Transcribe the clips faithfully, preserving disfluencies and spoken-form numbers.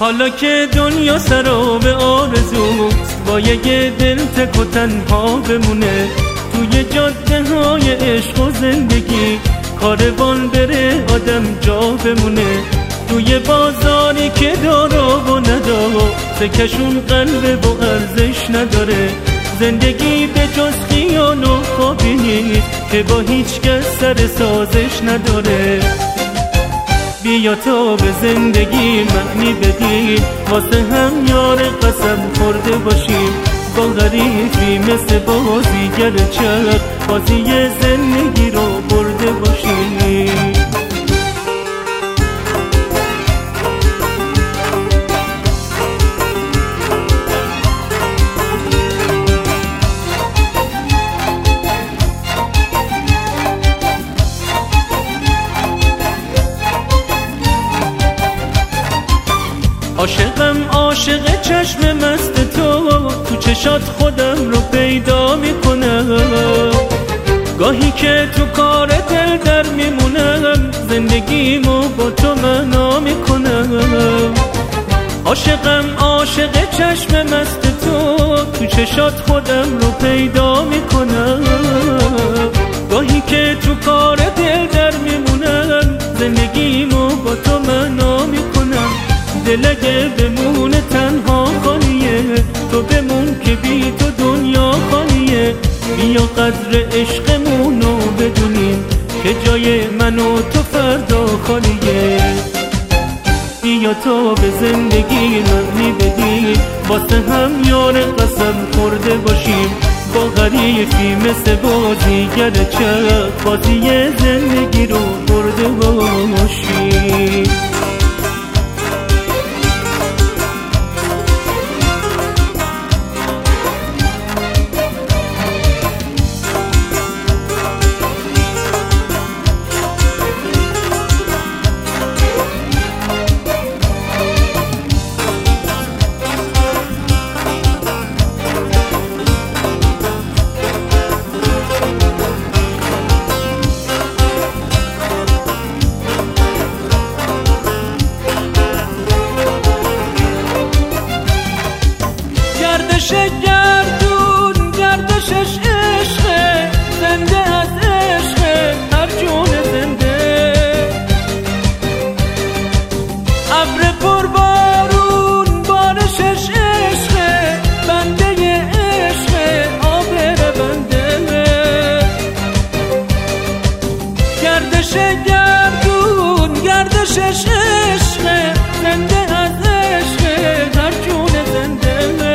حالا که دنیا سراب آرزوست باید دل تک و تنها بمونه، توی جاده های عشق و زندگی کاروان بره آدم جا بمونه، توی بازاری که دارا و ندارا سکشون قلب و ارزش نداره، زندگی به جز خیال و خوابی نیست که با هیچ کس سر سازش نداره. بیا تا به زندگی معنی بدیم، واسه هم یار قسم خورده باشیم، با غریبی مثل بازیگر چرخ بازی زندگی رو برده باشیم. عاشقم عاشق چشم مست تو، تو چشات خودم رو پیدا میکنم، گاهی که تو کار دل در میمونم زندگیمو با تو معنا میکنم. عاشقم عاشق چشم مست تو، تو چشات خودم رو پیدا میکنم، گاهی که تو کار دل در میمونم زندگیمو با تو معنا میکنم. دل اگه بمونه تنها خالیه، تو بمون که بی تو دنیا خالیه، بیا قدر عشقمونو بدونیم که جای من و تو فردا خالیه. بیا تا به زندگی معنی بدیم، واسه هم یار قسم خورده باشیم، با غریبی مثل بازیگر چرخ بازی زندگی رو برده باشیم. گردش گردون گردشش عشقه، زنده از عشقه هر جون زنده، ابر پر بارون بارشش عشقه، بنده عشقه آبر بنده. گردش گردون گردشش عشقه، زنده از عشقه هر جون زنده،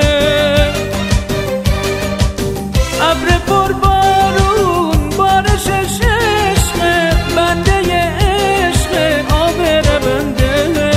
ابر پر بارون بارشش عشقه، بنده عشقه آبر بنده.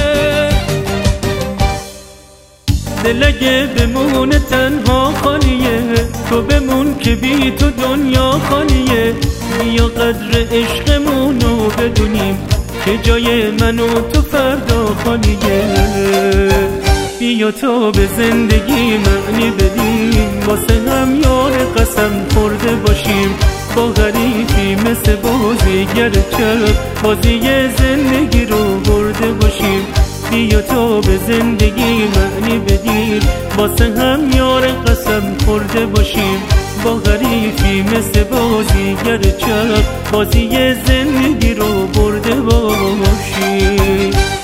دل اگه بمونه تنها خالیه، تو بمون که بی تو دنیا خالیه، بیا قدر عشقمونو بدونیم که جای من و تو فردا خالیه. بیا تا به زندگی معنی بدیم، واسه هم یار قسم خورده باشیم، با غریبی مثل بازیگر چرخ بازی زندگی رو برده باشیم. بیا تا به زندگی معنی بدیم، واسه هم یار قسم خورده باشیم، با غریبی مثل بازیگر چرخ بازی زندگی رو برده باشیم.